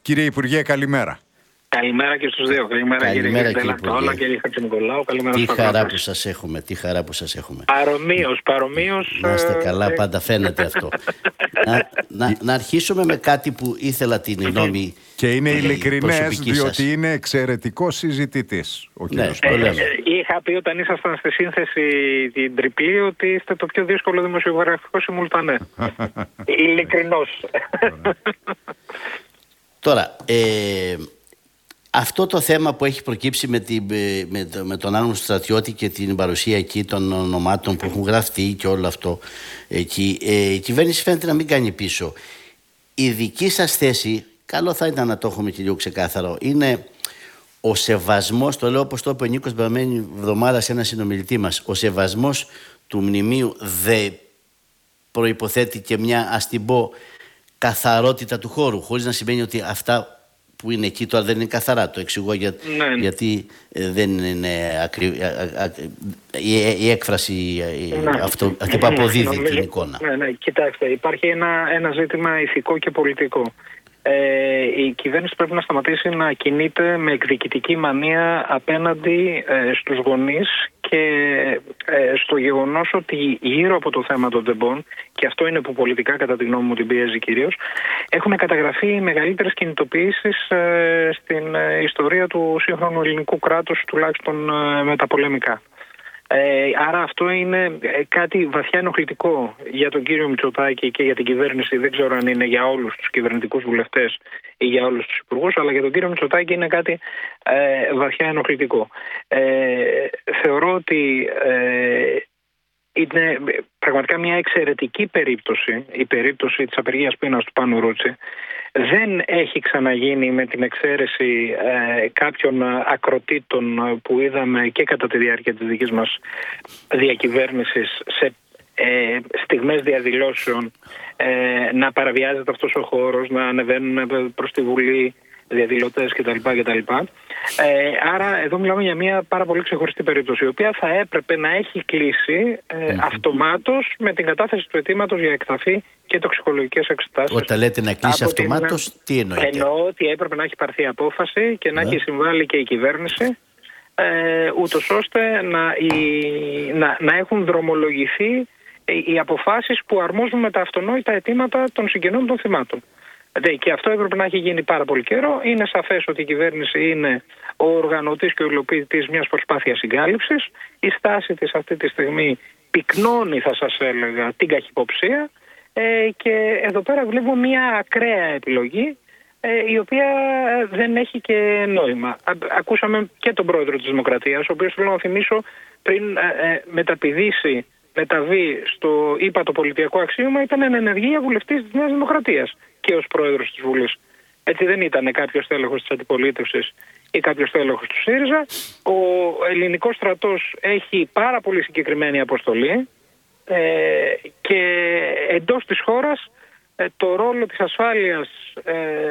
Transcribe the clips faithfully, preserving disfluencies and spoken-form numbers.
Κύριε Υπουργέ, καλημέρα. Καλημέρα και στους δύο. Καλημέρα, Καλημέρα κύριε Δελατόλα, κύριε Χατζηνικολάου. Καλημέρα τι στους χαρά παρακάτες. που σας έχουμε, τι χαρά που σας έχουμε. Παρομοίως, παρομοίως. Να είστε καλά, ε, πάντα φαίνεται αυτό. να, να, να αρχίσουμε με κάτι που ήθελα την γνώμη. Και είναι η ειλικρινές, προσωπική διότι σας. είναι εξαιρετικός συζητητής ο κύριος το Παπάς. λέμε. Είχα πει όταν ήσασταν στη σύνθεση την τριπλή ότι είστε το πιο δύσκολο δημοσιογραφικό συμμουλτανέ. Ειλικρινώς. Τώρα, ε, αυτό το θέμα που έχει προκύψει με, την, με, το, με τον άγνωστο στρατιώτη και την παρουσία εκεί των ονομάτων που έχουν γραφτεί και όλο αυτό εκεί, ε, η κυβέρνηση φαίνεται να μην κάνει πίσω. Η δική σας θέση, καλό θα ήταν να το έχουμε και λίγο ξεκάθαρο, είναι ο σεβασμός, το λέω όπως το είπε ο Νίκος περασμένη εβδομάδα σε ένα συνομιλητή μας, ο σεβασμός του μνημείου δεν προϋποθέτει και μια, ας την πω, καθαρότητα του χώρου, χωρίς να σημαίνει ότι αυτά που είναι εκεί τώρα δεν είναι καθαρά. Το εξηγώ για, ναι. γιατί ε, δεν είναι ακρι, α, α, η, η έκφραση ναι. αυτό, αυτή που αποδίδει ναι, την εικόνα. Ναι, ναι, κοιτάξτε, υπάρχει ένα, ένα ζήτημα ηθικό και πολιτικό. Ε, η κυβέρνηση πρέπει να σταματήσει να κινείται με εκδικητική μανία απέναντι ε, στους γονείς και ε, στο γεγονός ότι γύρω από το θέμα των τεμπών, και αυτό είναι που πολιτικά κατά τη γνώμη μου την πιέζει κυρίως, έχουν καταγραφεί οι μεγαλύτερες κινητοποιήσεις ε, στην ε, ιστορία του σύγχρονου ελληνικού κράτους, τουλάχιστον ε, μεταπολεμικά. Ε, άρα αυτό είναι κάτι βαθιά ενοχλητικό για τον κύριο Μητσοτάκη και για την κυβέρνηση. Δεν ξέρω αν είναι για όλους τους κυβερνητικούς βουλευτές ή για όλους τους υπουργούς, αλλά για τον κύριο Μητσοτάκη είναι κάτι ε, βαθιά ενοχλητικό. Ε, θεωρώ ότι ε, είναι πραγματικά μια εξαιρετική περίπτωση, η περίπτωση της απεργίας πείνας του Πάνου Ρούτσι. Δεν έχει ξαναγίνει με την εξαίρεση ε, κάποιων ακροτήτων που είδαμε και κατά τη διάρκεια της δικής μας διακυβέρνησης σε ε, στιγμές διαδηλώσεων ε, να παραβιάζεται αυτός ο χώρος, να ανεβαίνουν προς τη Βουλή διαδηλωτές κτλ. κτλ. Ε, άρα εδώ μιλάμε για μια πάρα πολύ ξεχωριστή περίπτωση, η οποία θα έπρεπε να έχει κλείσει ε, mm-hmm. αυτομάτως με την κατάθεση του αιτήματος για εκταφή και τοξικολογικές εξετάσεις. Όταν λέτε να κλείσει αυτομάτως, την... τι εννοείτε? Εννοώ ότι έπρεπε να έχει πάρθει απόφαση και να yeah. έχει συμβάλει και η κυβέρνηση, ε, ούτως ώστε να, η, να, να έχουν δρομολογηθεί οι αποφάσεις που αρμόζουν με τα αυτονόητα αιτήματα των συγγενών των θυμάτων. Και αυτό έπρεπε να έχει γίνει πάρα πολύ καιρό. Είναι σαφές ότι η κυβέρνηση είναι ο οργανωτής και ο υλοποιητής μιας προσπάθειας συγκάλυψης. Η στάση της αυτή τη στιγμή πυκνώνει, θα σας έλεγα, την καχυποψία. Ε, και εδώ πέρα βλέπω μια ακραία επιλογή, ε, η οποία δεν έχει και νόημα. Α, ακούσαμε και τον πρόεδρο της Δημοκρατίας, ο οποίος, θέλω να θυμίσω, πριν ε, ε, μεταπηδήσει, μεταβεί στο ύπατο πολιτιακό αξίωμα, ήταν εν ενεργεία βουλευτής της Νέας Δημοκρατίας και ως πρόεδρος της Βουλής. Έτσι δεν ήταν κάποιος τέλεχος της αντιπολίτευσης ή κάποιος τέλεχος του ΣΥΡΙΖΑ. Ο ελληνικός στρατός έχει πάρα πολύ συγκεκριμένη αποστολή ε, και εντός της χώρας ε, το ρόλο της ασφάλειας ε,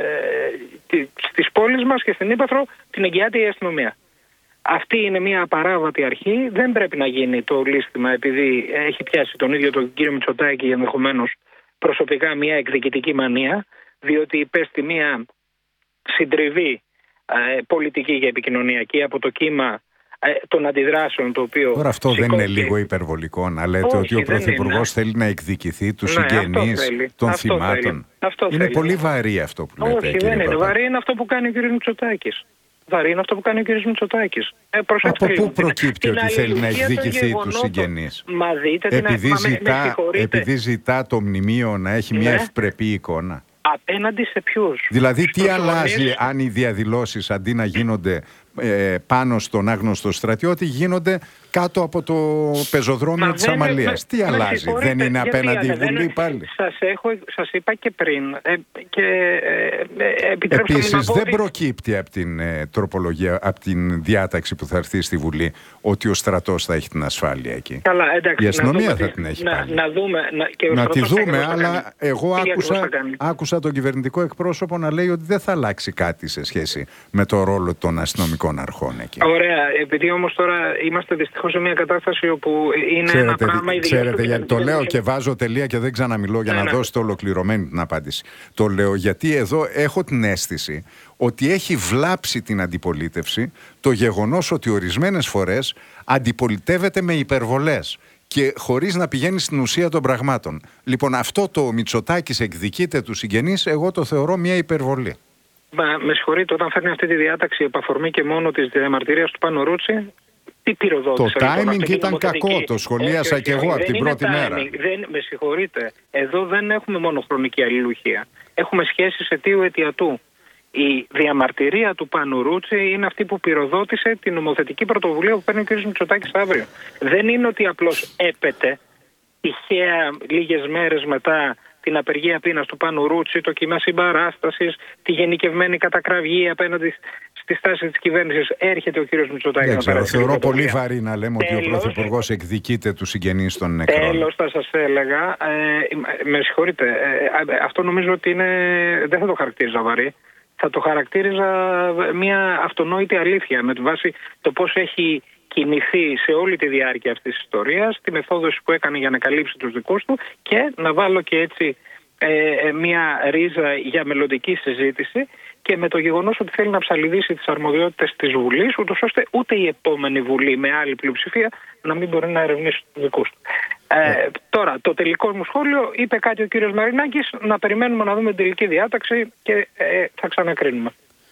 στις πόλεις μας και στην Ύπαθρο την εγγυάται η αστυνομία. Αυτή είναι μια απαράβατη αρχή. Δεν πρέπει να γίνει το λύστημα επειδή έχει πιάσει τον ίδιο τον κύριο Μητσοτάκη ενδεχομένως προσωπικά μια εκδικητική μανία, διότι υπέστη μια συντριβή ε, πολιτική και επικοινωνιακή από το κύμα ε, των αντιδράσεων το οποίο... Τώρα αυτό σηκώθηκε. Δεν είναι λίγο υπερβολικό να λέτε? Όχι, ότι ο Πρωθυπουργός θέλει να εκδικηθεί τους ναι, συγγενείς των αυτό θυμάτων. Θέλει. Αυτό είναι θέλει. πολύ βαρύ αυτό που λέτε. Όχι, δεν είναι. Βαρύ είναι αυτό που κάνει ο κ. Μητσοτάκης. Βαρύ είναι αυτό που κάνει ο κ. Μητσοτάκης. Ε, από λίγο. πού προκύπτει την, ότι την θέλει να εκδικηθεί τους συγγενείς? Μα δείτε την επειδή, μα, ζητά, με, επειδή ζητά το μνημείο να έχει ναι. μια ευπρεπή εικόνα. Απέναντι σε ποιους? Δηλαδή τι Στους αλλάζει γονείς... αν οι διαδηλώσεις αντί να γίνονται ε, πάνω στον άγνωστο στρατιώτη γίνονται κάτω από το πεζοδρόμιο της Αμαλίας? Τι αλλάζει? Δεν είναι απέναντι η Βουλή είναι... πάλι? Σας, έχω, σας είπα και πριν ε, και ε, ε, επίσης δεν ότι... προκύπτει από την ε, τροπολογία, από την διάταξη που θα έρθει στη Βουλή ότι ο στρατός θα έχει την ασφάλεια εκεί. Καλά, εντάξει, η αστυνομία να θα την έχει να, πάλι. Να, δούμε, να, και να τη δούμε, αλλά κάνει. εγώ άκουσα, άκουσα τον κυβερνητικό εκπρόσωπο να λέει ότι δεν θα αλλάξει κάτι σε σχέση με το ρόλο των αστυνομικών αρχών εκεί. Ωραία, επειδή όμως τώρα είμαστε δυστυχώς έχω σε μια κατάσταση όπου είναι ξέρετε, ένα πράγμα η Ξέρετε, γιατί το λέω και βάζω τελεία και δεν ξαναμιλώ για ναι, να ναι. δώσετε ολοκληρωμένη την απάντηση. Το λέω γιατί εδώ έχω την αίσθηση ότι έχει βλάψει την αντιπολίτευση το γεγονός ότι ορισμένες φορές αντιπολιτεύεται με υπερβολές και χωρίς να πηγαίνει στην ουσία των πραγμάτων. Λοιπόν, αυτό το Μητσοτάκης εκδικείται του συγγενείς, εγώ το θεωρώ μια υπερβολή. Μα, με συγχωρείτε, όταν φέρνει αυτή τη διάταξη επ' αφορμή και μόνο της διαμαρτυρίας του Πάνου Ρούτσι, τι πυροδότησε? Το timing λοιπόν, ήταν κακό, το σχολίασα και εγώ από την πρώτη timing, μέρα. Δεν, με συγχωρείτε, εδώ δεν έχουμε μόνο χρονική αλληλουχία. Έχουμε σχέσεις αιτίου αιτιατού. Η διαμαρτυρία του Πάνου Ρούτσι είναι αυτή που πυροδότησε την νομοθετική πρωτοβουλία που παίρνει ο κ. Μητσοτάκης αύριο. Δεν είναι ότι απλώς έπεται τυχαία λίγες μέρες μετά την απεργία πείνας του Πάνου Ρούτσι, το κύμα συμπαράστασης, τη γενικευμένη κατακραυγή απέναντι στη στάση της κυβέρνησης, έρχεται ο κύριος Μητσοτάκης. Δεν ξέρω, θεωρώ πολύ βαρύ να λέμε τέλος, ότι ο Πρωθυπουργός εκδικείται τους συγγενείς των νεκρών. Τέλος, θα σας έλεγα, ε, με συγχωρείτε, ε, αυτό νομίζω ότι είναι, δεν θα το χαρακτήριζα βαρύ. Θα το χαρακτήριζα μια αυτονόητη αλήθεια με βάση το πώς έχει κινηθεί σε όλη τη διάρκεια αυτής της ιστορίας, τη μεθόδοση που έκανε για να καλύψει τους δικούς του και να βάλω και έτσι ε, μια ρίζα για μελλοντική συζήτηση και με το γεγονός ότι θέλει να ψαλιδίσει τις αρμοδιότητες της Βουλής, ούτως ώστε ούτε η επόμενη Βουλή με άλλη πλειοψηφία να μην μπορεί να ερευνήσει τους δικούς του. Ε, τώρα, το τελικό μου σχόλιο, είπε κάτι ο κύριος Μαρινάκης, να περιμένουμε να δούμε την τελική διάταξη και ε, θα ξανακρίνουμε.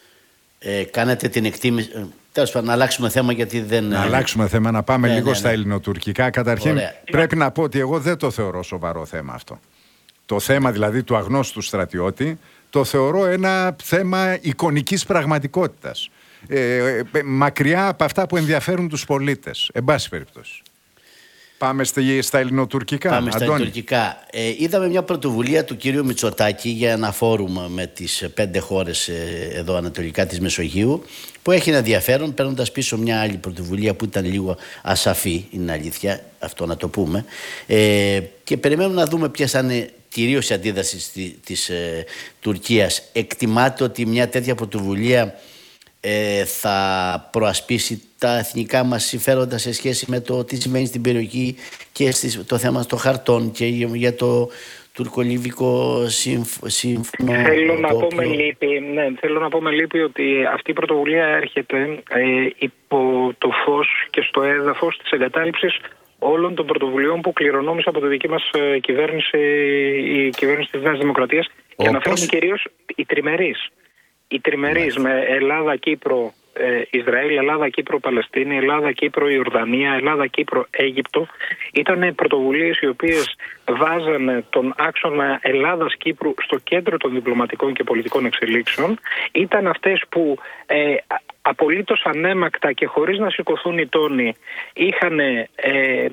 Ε, κάνετε την εκτίμηση... Τέλος πάντων, να αλλάξουμε θέμα γιατί δεν... Να αλλάξουμε θέμα, να πάμε ναι, λίγο ναι, ναι. στα ελληνοτουρκικά. Καταρχήν, ωραία. Πρέπει να πω ότι εγώ δεν το θεωρώ σοβαρό θέμα αυτό. Το θέμα δηλαδή του αγνώστου στρατιώτη το θεωρώ ένα θέμα εικονικής πραγματικότητας. Ε, ε, μακριά από αυτά που ενδιαφέρουν τους πολίτες. Εν πάση περιπτώσει. Πάμε στα ελληνοτουρκικά. Πάμε στα ελληνοτουρκικά. Ε, είδαμε μια πρωτοβουλία του κύριου Μητσοτάκη για ένα φόρουμ με τις πέντε χώρες ε, εδώ ανατολικά της Μεσογείου, που έχει ένα ενδιαφέρον, παίρνοντας πίσω μια άλλη πρωτοβουλία που ήταν λίγο ασαφή, είναι αλήθεια, αυτό να το πούμε. Ε, και περιμένουμε να δούμε ποιες θα είναι κυρίως η αντίδραση της ε, Τουρκίας. Εκτιμάται ότι μια τέτοια πρωτοβουλία ε, θα προασπίσει τα εθνικά μας συμφέροντα σε σχέση με το τι συμβαίνει στην περιοχή και στις, το θέμα των χαρτών και για το τουρκολιβικό σύμφωνο. Θέλω να πω με λύπη, ναι, θέλω να πω με λύπη ότι αυτή η πρωτοβουλία έρχεται ε, υπό το φως και στο έδαφος της εγκατάλειψης όλων των πρωτοβουλειών που κληρονόμησε από τη δική μας ε, κυβέρνηση, η κυβέρνηση της Νέας Δημοκρατίας. Και αναφέρομαι κυρίως οι τριμερείς. Οι τριμερείς με Ελλάδα, Κύπρο, ε, Ισραήλ, Ελλάδα, Κύπρο, Παλαιστίνη, Ελλάδα, Κύπρο, Ιορδανία, Ελλάδα, Κύπρο, Αίγυπτο. Ήταν πρωτοβουλίες οι οποίες βάζανε τον άξονα Ελλάδας-Κύπρου στο κέντρο των διπλωματικών και πολιτικών εξελίξεων. Ήταν αυτές που ε, απολύτως ανέμακτα και χωρίς να σηκωθούν οι τόνοι είχαν ε, ε,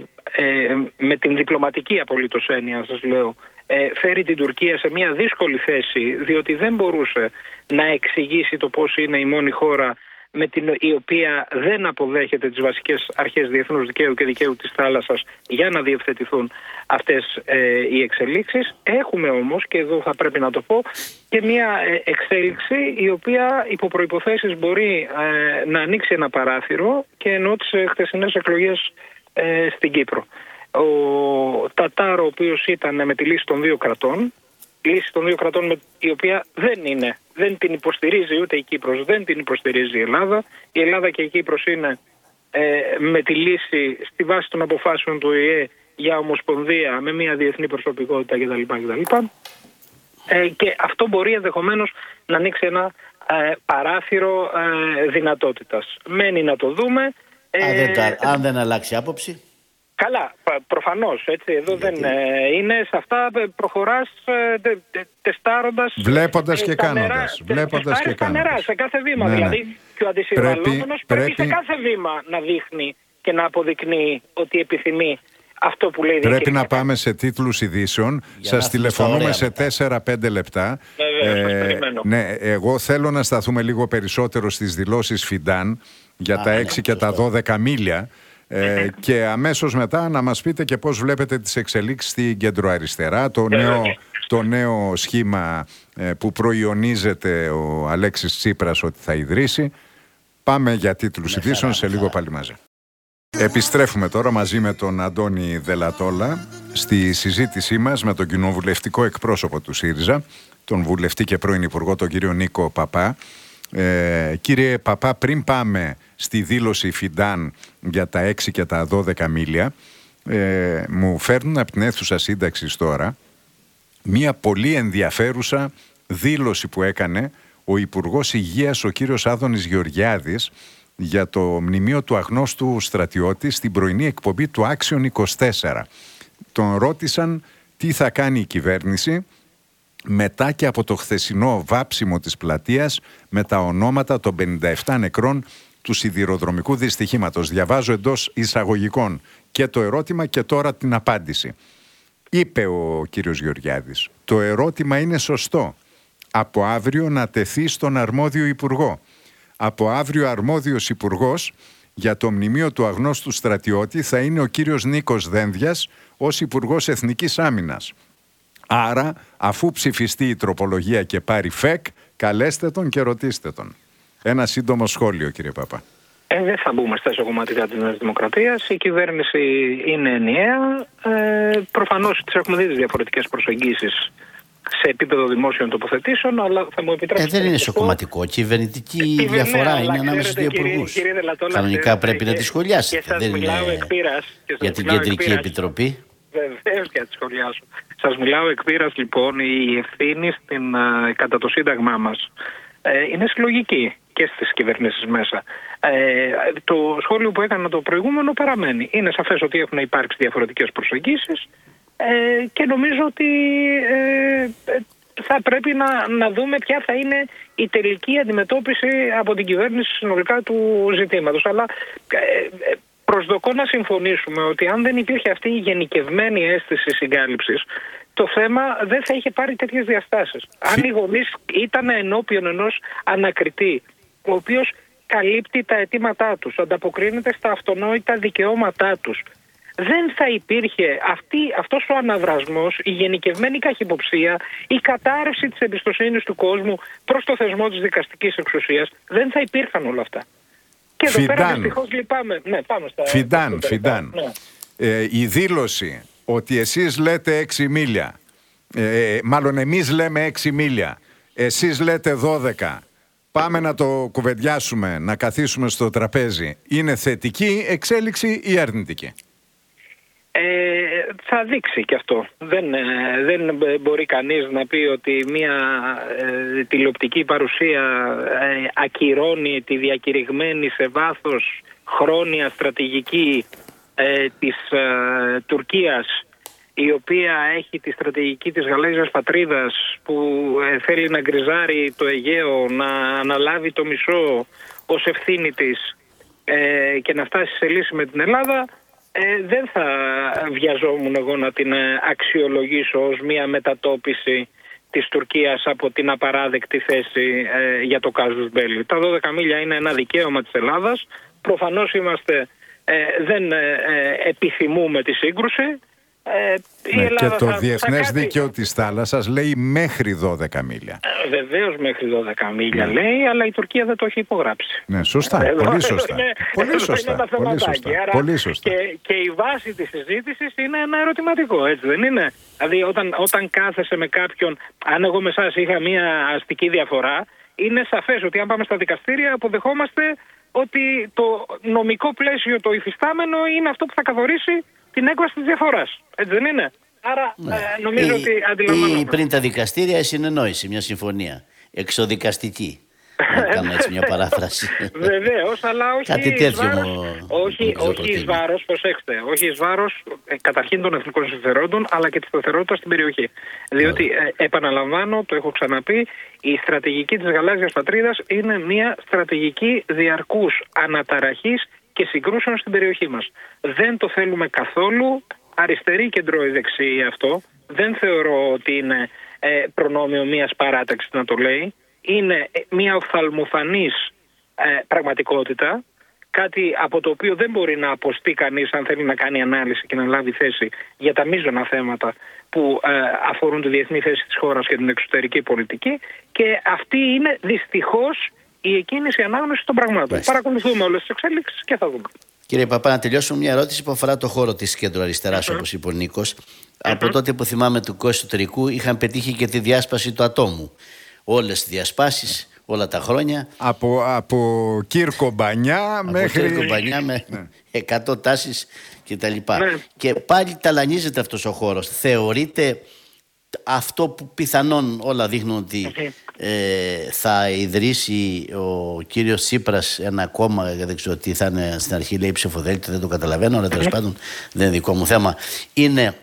με την διπλωματική απολύτως έννοια, σας λέω, φέρει την Τουρκία σε μια δύσκολη θέση, διότι δεν μπορούσε να εξηγήσει το πώς είναι η μόνη χώρα με την η οποία δεν αποδέχεται τις βασικές αρχές διεθνούς δικαίου και δικαίου της θάλασσας για να διευθετηθούν αυτές ε, οι εξελίξεις. Έχουμε όμως, και εδώ θα πρέπει να το πω, και μια εξέλιξη η οποία υπό προϋποθέσεις μπορεί ε, να ανοίξει ένα παράθυρο, και εννοώ τις χθεσινές εκλογές ε, στην Κύπρο. Ο Τατάρο, ο οποίος ήταν με τη λύση των δύο κρατών, λύση των δύο κρατών με, η οποία δεν είναι, δεν την υποστηρίζει ούτε η Κύπρος, δεν την υποστηρίζει η Ελλάδα. Η Ελλάδα και η Κύπρος είναι ε, με τη λύση στη βάση των αποφάσεων του Ο Η Ε για ομοσπονδία με μια διεθνή προσωπικότητα κτλ. κτλ. Ε, και αυτό μπορεί ενδεχομένως να ανοίξει ένα ε, παράθυρο ε, δυνατότητας. Μένει να το δούμε. Ε, αν, δεν τα, αν δεν αλλάξει άποψη. Καλά, προφανώς, έτσι, εδώ Γιατί... δεν ε, είναι, σε αυτά προχωράς ε, τε, τε, τεστάροντας... Βλέποντας ε, και κάνοντας. Βλέποντας και κάνοντας. Νερά, σε κάθε βήμα, ναι, δηλαδή, ναι. Και ο αντισυμβαλόμενος πρέπει, πρέπει σε κάθε βήμα να δείχνει και να αποδεικνύει ότι επιθυμεί αυτό που λέει. Πρέπει να πάμε σε τίτλους ειδήσεων. Σας τηλεφωνούμε σε τέσσερα πέντε λεπτά. Βεβαίως, ε, ναι, εγώ θέλω να σταθούμε λίγο περισσότερο στις δηλώσεις Φιντάν για Α, τα έξι ναι, και τα δώδεκα μίλια. Ε, και αμέσως μετά να μας πείτε και πώς βλέπετε τις εξελίξεις στην κεντροαριστερά, το νέο, το νέο σχήμα ε, που προϊονίζεται ο Αλέξης Τσίπρας ότι θα ιδρύσει. Πάμε για τίτλους ειδήσεων, σε λίγο πάλι μαζί. Επιστρέφουμε τώρα μαζί με τον Αντώνη Δελατόλα στη συζήτησή μας με τον κοινοβουλευτικό εκπρόσωπο του ΣΥΡΙΖΑ, τον βουλευτή και πρώην υπουργό, τον κύριο Νίκο Παπά. Ε, κύριε Παπά, πριν πάμε στη δήλωση Φιντάν για τα έξι και τα δώδεκα μίλια, ε, μου φέρνουν από την αίθουσα σύνταξης τώρα μία πολύ ενδιαφέρουσα δήλωση που έκανε ο Υπουργός Υγείας, ο κύριος Άδωνης Γεωργιάδης, για το μνημείο του αγνώστου στρατιώτη στην πρωινή εκπομπή του Άξιον είκοσι τέσσερα. Τον ρώτησαν τι θα κάνει η κυβέρνηση μετά και από το χθεσινό βάψιμο της πλατείας με τα ονόματα των πενήντα επτά νεκρών του σιδηροδρομικού δυστυχήματος. Διαβάζω εντός εισαγωγικών και το ερώτημα και τώρα την απάντηση. Είπε ο κύριος Γεωργιάδης, το ερώτημα είναι σωστό. Από αύριο να τεθεί στον αρμόδιο υπουργό. Από αύριο αρμόδιος υπουργός για το μνημείο του αγνώστου στρατιώτη θα είναι ο κύριος Νίκος Δένδιας ως Υπουργός Εθνικής Άμυνας. Άρα, αφού ψηφιστεί η τροπολογία και πάρει ΦΕΚ, καλέστε τον και ρωτήστε τον. Ένα σύντομο σχόλιο, κύριε Παπά. Ε, δεν θα μπούμε στα εσωκομματικά της Νέας Δημοκρατίας. Η κυβέρνηση είναι ενιαία. Ε, προφανώς τις έχουμε δει τις διαφορετικές προσεγγίσεις σε επίπεδο δημόσιων τοποθετήσεων, αλλά θα μου επιτρέψετε. Ε, δεν είναι ισοκομματικό. Κυβερνητική ε, διαφορά ναι, είναι ανάμεσα στους δύο υπουργούς. Κανονικά πρέπει να τη σχολιάσετε. Δεν είναι για την Κεντρική Επιτροπή. Βεβαίως και να τη σχολιάσω. Σας μιλάω εκ πείρας, λοιπόν. Η ευθύνη στην, uh, κατά το σύνταγμά μας ε, είναι συλλογική και στις κυβερνήσεις μέσα. Ε, το σχόλιο που έκανα το προηγούμενο παραμένει. Είναι σαφές ότι έχουν υπάρξει διαφορετικές προσεγγίσεις ε, και νομίζω ότι ε, θα πρέπει να, να δούμε ποια θα είναι η τελική αντιμετώπιση από την κυβέρνηση συνολικά του ζητήματος. Αλλά ε, προσδοκώ να συμφωνήσουμε ότι αν δεν υπήρχε αυτή η γενικευμένη αίσθηση συγκάλυψης, το θέμα δεν θα είχε πάρει τέτοιες διαστάσεις. Αν οι γονείς ήταν ενώπιον ενός ανακριτή, ο οποίος καλύπτει τα αιτήματά τους, ανταποκρίνεται στα αυτονόητα δικαιώματά τους, δεν θα υπήρχε αυτή, αυτός ο αναβρασμός, η γενικευμένη καχυποψία, η κατάρρευση της εμπιστοσύνης του κόσμου προς το θεσμό της δικαστικής εξουσίας. Δεν θα υπήρχαν όλα αυτά. Και εδώ Φιντάν. πέρα δυστυχώς λυπάμαι. Ναι, πάμε στα... Φιντάν, Φιντάν. Ναι. Ε, η δήλωση ότι εσείς λέτε έξι μίλια, ε, μάλλον εμείς λέμε έξι μίλια, εσείς λέτε δώδεκα, πάμε να το κουβεντιάσουμε, να καθίσουμε στο τραπέζι, είναι θετική εξέλιξη ή αρνητική? Ε, θα δείξει και αυτό. Δεν, ε, δεν μπορεί κανείς να πει ότι μια ε, τηλεοπτική παρουσία ε, ακυρώνει τη διακηρυγμένη σε βάθος χρόνια στρατηγική ε, της ε, Τουρκίας, η οποία έχει τη στρατηγική της γαλάζιας πατρίδας, που ε, θέλει να γκριζάρει το Αιγαίο, να αναλάβει το μισό ως ευθύνη της ε, και να φτάσει σε λύση με την Ελλάδα. Ε, δεν θα βιαζόμουν εγώ να την αξιολογήσω ως μια μετατόπιση της Τουρκίας από την απαράδεκτη θέση ε, για το κάζους μπέλι. Τα δώδεκα μίλια είναι ένα δικαίωμα της Ελλάδας. Προφανώς είμαστε, ε, δεν ε, επιθυμούμε τη σύγκρουση. Ε, ναι, και το θα, Διεθνές θα Δίκαιο της Θάλασσας λέει μέχρι δώδεκα μίλια. Ε, βεβαίως μέχρι δώδεκα μίλια ναι. λέει, αλλά η Τουρκία δεν το έχει υπογράψει. Ναι, σωστά. Εδώ, πολύ σωστά. Είναι, πολύ, σωστά. Είναι πολύ σωστά. Άρα, πολύ σωστά. Και, και η βάση της συζήτησης είναι ένα ερωτηματικό, έτσι δεν είναι? Δηλαδή όταν, όταν κάθεσαι με κάποιον, αν εγώ με εσάς είχα μια αστική διαφορά, είναι σαφές ότι αν πάμε στα δικαστήρια αποδεχόμαστε ότι το νομικό πλαίσιο το υφιστάμενο είναι αυτό που θα καθορίσει την έκβαση της διαφοράς. Έτσι δεν είναι? Άρα ναι. ε, νομίζω ή, ότι αντιλαμβάνομαι. Ή πριν τα δικαστήρια η συνεννόηση, μια συμφωνία εξοδικαστική. Να κάνω έτσι μια παράφραση. Βεβαίως, αλλά όχι κάτι τέτοιο εις βάρος, μου, όχι, μου όχι εις βάρος, προσέξτε, όχι εις βάρος ε, καταρχήν των εθνικών συμφερόντων, αλλά και της σταθερότητας στην περιοχή. Διότι, ε, επαναλαμβάνω, το έχω ξαναπεί, η στρατηγική της γαλάζιας πατρίδας είναι μια στρατηγική διαρκούς αναταραχής και συγκρούσεων στην περιοχή μας. Δεν το θέλουμε καθόλου αριστερή κεντρώη δεξί αυτό. Δεν θεωρώ ότι είναι ε, προνόμιο μιας παράταξης να το λέει. Είναι μια οφθαλμοφανής ε, πραγματικότητα, κάτι από το οποίο δεν μπορεί να αποστεί κανείς αν θέλει να κάνει ανάλυση και να λάβει θέση για τα μείζωνα θέματα που ε, αφορούν τη διεθνή θέση της χώρας και την εξωτερική πολιτική, και αυτή είναι δυστυχώς η εκκίνηση ανάγνωση των πραγμάτων. Παρακολουθούμε όλες τις εξέλιξεις και θα δούμε. Κύριε Παπά, να τελειώσουμε μια ερώτηση που αφορά το χώρο της κέντρου αριστεράς, mm-hmm. όπως είπε ο Νίκος. Mm-hmm. Από τότε που θυμάμαι του Κώστη Εσωτερικού είχαν πετύχει και τη διάσπαση του ατόμου. Όλες τις διασπάσεις, όλα τα χρόνια. Από, από Κύρκο Μπανιά από μέχρι... Κύρκο Μπανιά με εκατό τάσεις κτλ. Ναι. Και πάλι ταλανίζεται αυτός ο χώρος. Θεωρείτε αυτό που πιθανόν όλα δείχνουν ότι okay. ε, θα ιδρύσει ο κύριος Τσίπρας ένα κόμμα, δεν ξέρω τι θα είναι, στην αρχή λέει ψηφοδέλτιο, δεν το καταλαβαίνω, αλλά τέλος πάντων δεν είναι δικό μου θέμα, είναι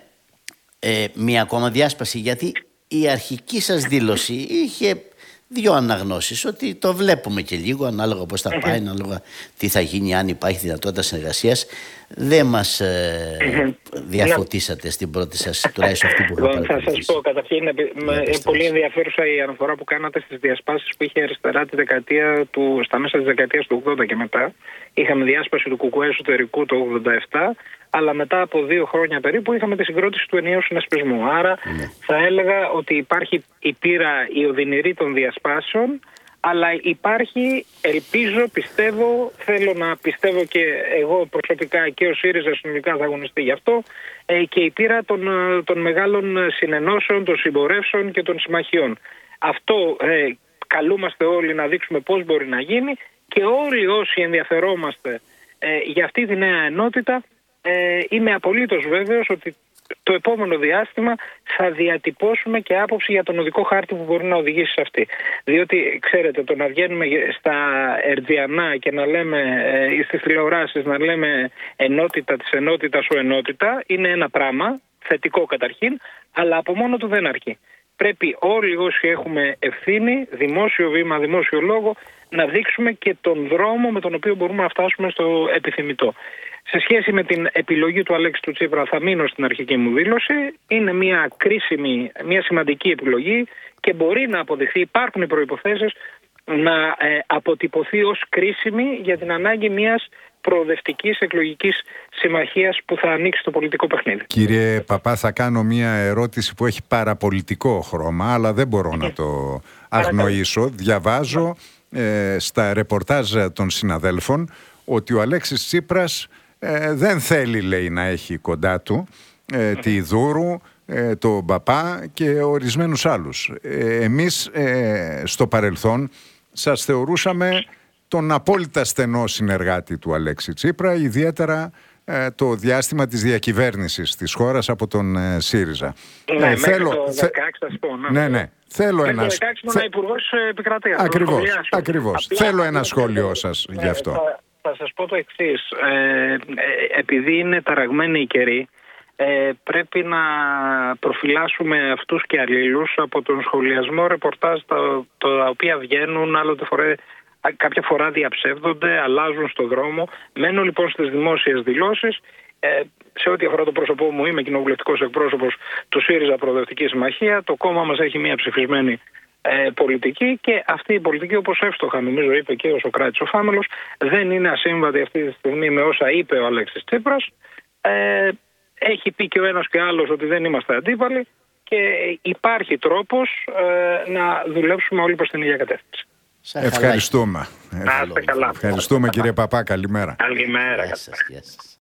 ε, μια ακόμα διάσπαση, γιατί η αρχική σας δήλωση είχε δύο αναγνώσεις, ότι το βλέπουμε και λίγο ανάλογα πώς θα πάει, ανάλογα τι θα γίνει, αν υπάρχει δυνατότητα συνεργασίας. Δεν μας ε, διαφωτίσατε στην πρώτη σας, τουλάχιστον αυτή που είχα παρακολουθήσει. Θα σας πω, καταρχήν είναι πολύ ενδιαφέρουσα η αναφορά που κάνατε στις διασπάσεις που είχε αριστερά τη δεκαετία του, στα μέσα της δεκαετίας του ογδόντα και μετά. Είχαμε διάσπαση του Κουκουέ Εσωτερικού το ογδόντα επτά, αλλά μετά από δύο χρόνια περίπου είχαμε τη συγκρότηση του ενιαίου συνασπισμού. Άρα ναι. θα έλεγα ότι υπάρχει η πείρα η οδυνηρή των διασπάσεων, αλλά υπάρχει, ελπίζω, πιστεύω, θέλω να πιστεύω και εγώ προσωπικά και ο ΣΥΡΙΖΑ συνολικά θα αγωνιστεί γι' αυτό, ε, και η πείρα των, των μεγάλων συνενώσεων, των συμπορεύσεων και των συμμαχιών. Αυτό ε, καλούμαστε όλοι να δείξουμε πώς μπορεί να γίνει, και όλοι όσοι ενδιαφερόμαστε ε, για αυτή τη νέα ενότητα, ε, είμαι απολύτως βέβαιος ότι το επόμενο διάστημα θα διατυπώσουμε και άποψη για τον οδικό χάρτη που μπορεί να οδηγήσει σε αυτή. Διότι, ξέρετε, το να βγαίνουμε στα ερτζιανά και να λέμε ε, στις τηλεοράσεις να λέμε ενότητα της ενότητας ο ενότητα είναι ένα πράγμα, θετικό καταρχήν, αλλά από μόνο του δεν αρκεί. Πρέπει όλοι όσοι έχουμε ευθύνη, δημόσιο βήμα, δημόσιο λόγο, να δείξουμε και τον δρόμο με τον οποίο μπορούμε να φτάσουμε στο επιθυμητό. Σε σχέση με την επιλογή του Αλέξη του Τσίπρα, θα μείνω στην αρχική μου δήλωση. Είναι μια κρίσιμη, μια σημαντική επιλογή και μπορεί να αποδειχθεί, υπάρχουν οι προϋποθέσεις να ε, αποτυπωθεί ως κρίσιμη για την ανάγκη μιας προοδευτικής εκλογικής συμμαχίας που θα ανοίξει το πολιτικό παιχνίδι. Κύριε Παπά, θα κάνω μια ερώτηση που έχει παραπολιτικό χρώμα, αλλά δεν μπορώ να το αγνοήσω. Διαβάζω ε, στα ρεπορτάζ των συναδέλφων ότι ο Αλέξης Τσίπρας ε, δεν θέλει, λέει, να έχει κοντά του ε, τη Δούρου, ε, τον Παπά και ορισμένους άλλους. Ε, εμείς ε, στο παρελθόν σας θεωρούσαμε τον απόλυτα στενό συνεργάτη του Αλέξη Τσίπρα, ιδιαίτερα ε, το διάστημα της διακυβέρνησης της χώρας από τον ε, ΣΥΡΙΖΑ. Ναι, ε, θέλω, το δεκαέξι θα σου πω. Ναι, ναι, ναι. Θέλω ένα... ένα... το δεκαέξι ήμουν υπουργός επικρατείας. Ακριβώς, ακριβώς. Απλά, θέλω ένα σχόλιο σας ναι, γι' αυτό. Θα, θα σας πω το εξής. Ε, ε, επειδή είναι ταραγμένοι οι καιροί, Ε, πρέπει να προφυλάσσουμε αυτούς και αλλήλους από τον σχολιασμό ρεπορτάζ τα, τα οποία βγαίνουν άλλοτε φορέ, κάποια φορά διαψεύδονται, αλλάζουν στο δρόμο. Μένω λοιπόν στις δημόσιες δηλώσεις. Ε, σε ό,τι αφορά το πρόσωπό μου, είμαι κοινοβουλευτικός εκπρόσωπος του ΣΥΡΙΖΑ Προοδευτική Συμμαχία. Το κόμμα μας έχει μια ψηφισμένη ε, πολιτική και αυτή η πολιτική, όπως εύστοχα νομίζω είπε και ο Σωκράτης ο Φάμελος, δεν είναι ασύμβατη αυτή τη στιγμή με όσα είπε ο Αλέξης Τσίπρας. Ε, Έχει πει και ο ένας και ο άλλος ότι δεν είμαστε αντίπαλοι και υπάρχει τρόπος ε, να δουλέψουμε όλοι προς την ίδια κατεύθυνση. Ευχαριστούμε. Να είστε καλά. Ευχαριστούμε κύριε Παπά. Καλημέρα. Καλημέρα. Γεια σας, γεια σας.